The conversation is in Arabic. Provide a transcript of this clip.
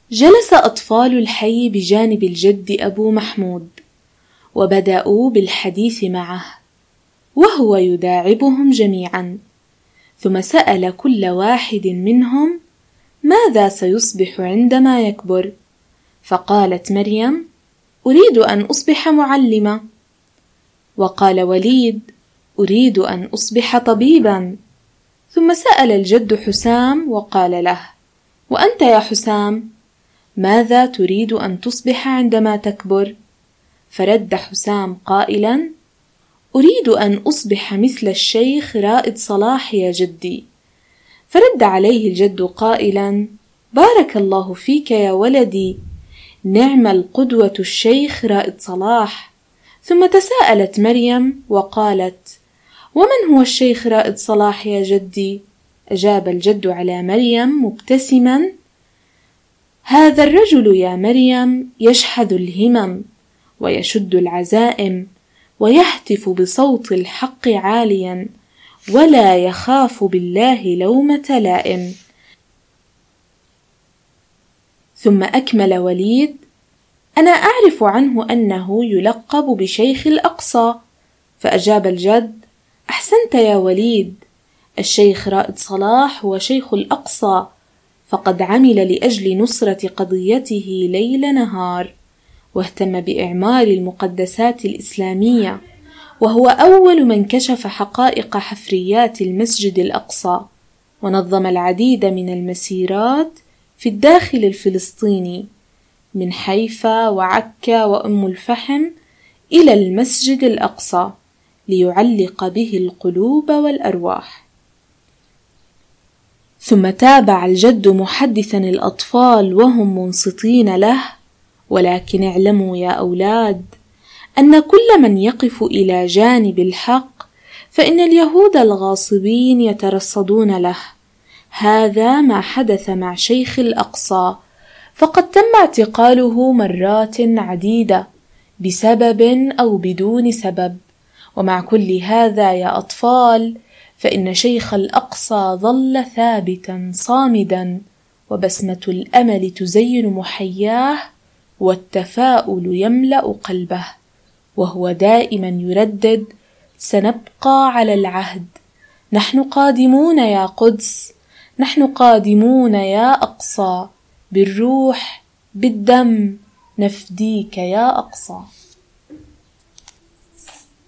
جلس أطفال الحي بجانب الجد أبو محمود، وبدأوا بالحديث معه وهو يداعبهم جميعا، ثم سأل كل واحد منهم ماذا سيصبح عندما يكبر؟ فقالت مريم: أريد أن أصبح معلمة. وقال وليد: أريد أن أصبح طبيبا. ثم سأل الجد حسام وقال له: وأنت يا حسام، ماذا تريد أن تصبح عندما تكبر؟ فرد حسام قائلا: أريد أن أصبح مثل الشيخ رائد صلاح يا جدي. فرد عليه الجد قائلا: بارك الله فيك يا ولدي، نعم القدوة الشيخ رائد صلاح. ثم تساءلت مريم وقالت: ومن هو الشيخ رائد صلاح يا جدي؟ أجاب الجد على مريم مبتسما: هذا الرجل يا مريم يشحذ الهمم ويشد العزائم ويهتف بصوت الحق عاليا ولا يخاف بالله لومة لائم. ثم أكمل وليد: أنا أعرف عنه أنه يلقب بشيخ الأقصى. فأجاب الجد: أحسنت يا وليد، الشيخ رائد صلاح هو شيخ الأقصى، فقد عمل لأجل نصرة قضيته ليل نهار، واهتم بإعمار المقدسات الإسلامية، وهو أول من كشف حقائق حفريات المسجد الأقصى، ونظم العديد من المسيرات في الداخل الفلسطيني من حيفا وعكا وأم الفحم إلى المسجد الأقصى ليعلق به القلوب والأرواح. ثم تابع الجد محدثا الأطفال وهم منصتين له: ولكن اعلموا يا أولاد أن كل من يقف إلى جانب الحق فإن اليهود الغاصبين يترصدون له. هذا ما حدث مع شيخ الأقصى، فقد تم اعتقاله مرات عديدة بسبب أو بدون سبب. ومع كل هذا يا أطفال، فإن شيخ الأقصى ظل ثابتا صامدا، وبسمة الأمل تزين محياه، والتفاؤل يملأ قلبه، وهو دائما يردد: سنبقى على العهد، نحن قادمون يا قدس، نحن قادمون يا أقصى، بالروح بالدم نفديك يا أقصى.